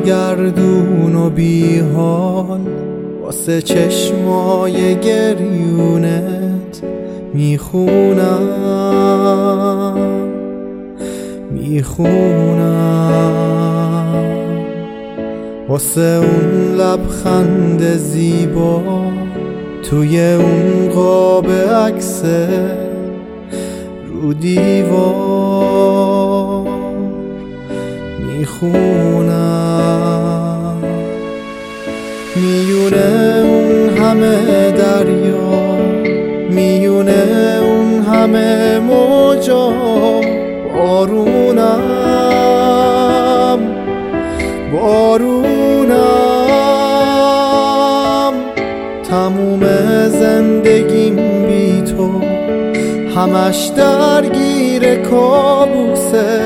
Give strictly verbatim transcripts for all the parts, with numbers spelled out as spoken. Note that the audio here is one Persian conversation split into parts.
سرگردون و بی حال واسه چشمای گریونت میخونم میخونم واسه اون لبخند زیبا توی اون قاب عکس رو دیوار میخونم میونه اون همه دریا میونه اون همه موجا بارونم بارونم تموم زندگیم بی تو همش درگیر کابوسه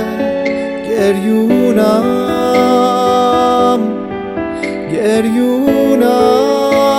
گریونم گریونم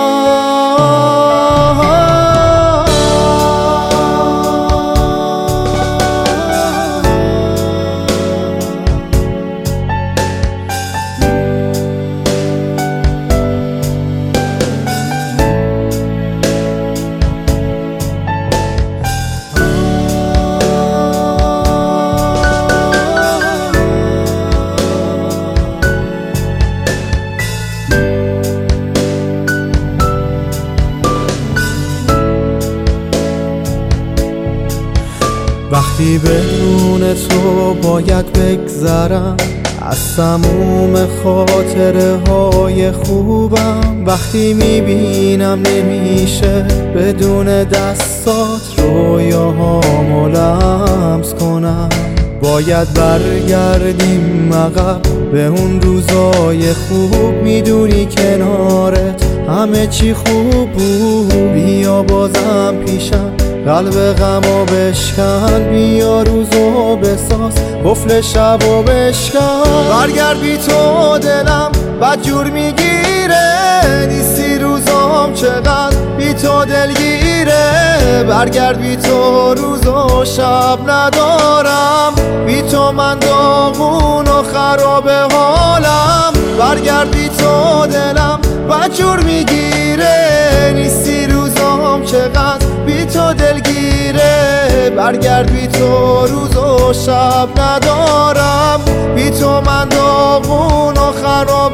وقتی بدون تو باید بگذرم از تموم خاطره های خوبم، وقتی میبینم نمیشه بدون دستات رویاهامو لمس کنم، باید برگردیم عقب به اون روزای خوب، میدونی کنارت همه چی خوب بود، بیا بازم پیشم قلب غمو بشکن، بیا روزو بساز قفل شبو بشکن، برگرد بی تو دلم بدجور میگیره، نیستی روزام چقدر بی تو دلگیره، برگرد بی تو روز و شب ندارم، بی تو من داغون و خراب حالم، برگرد بی تو دلم بدجور میگیره، نیستی روزام چقدر بی تو دلگیره، برگرد بی تو روز و شب ندارم، بی تو من داغون و خراب